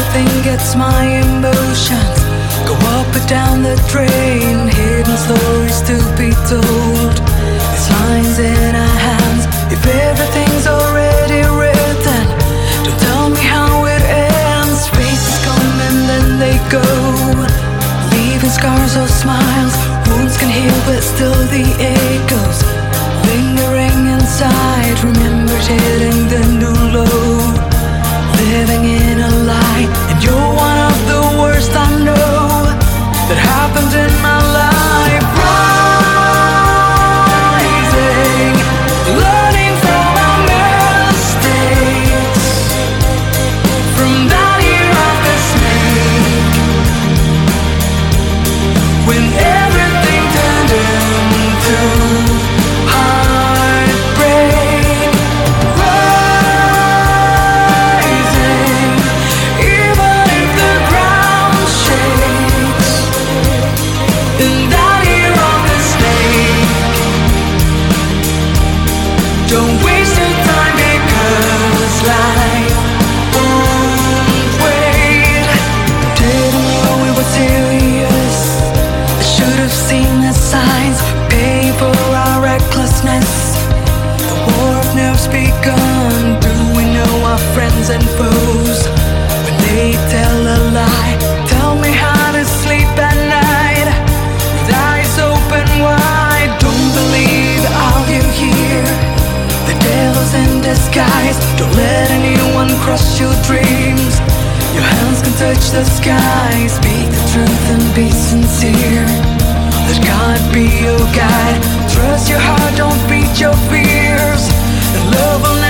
everything gets my emotions go up and down the drain. Hidden stories to be told. These lines in our hands. If everything's already written, don't tell me how it ends. Faces come and then they go, leaving scars or smiles. Wounds can heal, but still the echoes lingering inside. Remembered hitting the new low, living in a lie. And you're one of the worst I know that happened in my life. Rising, learning from our mistakes, from that year of the snake, when everything turned into heartbreak. Rising, even if the ground shakes, in that year of the snake. Don't waste your time because life won't wait. Didn't know it was serious. I should have seen the signs. Pay for our recklessness. The war of nerves begun. Do we know our friends and foes when they tell a lie? Tell me how to sleep at night with eyes open wide. Don't believe all you hear. The devil's in disguise. Don't let anyone crush your dreams. Your hands can touch the sky. Speak the truth and be sincere. Let God be your guide. Trust your heart, don't beat your fears. And love will